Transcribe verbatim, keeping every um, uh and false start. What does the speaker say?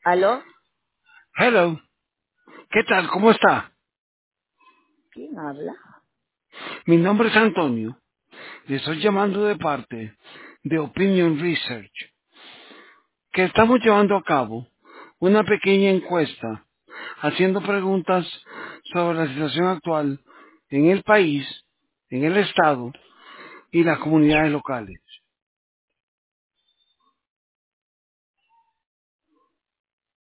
¿Aló? Hello, ¿qué tal? ¿Cómo está? ¿Quién habla? Mi nombre es Antonio y estoy llamando de parte de Opinion Research, que estamos llevando a cabo una pequeña encuesta haciendo preguntas sobre la situación actual en el país, en el estado y las comunidades locales.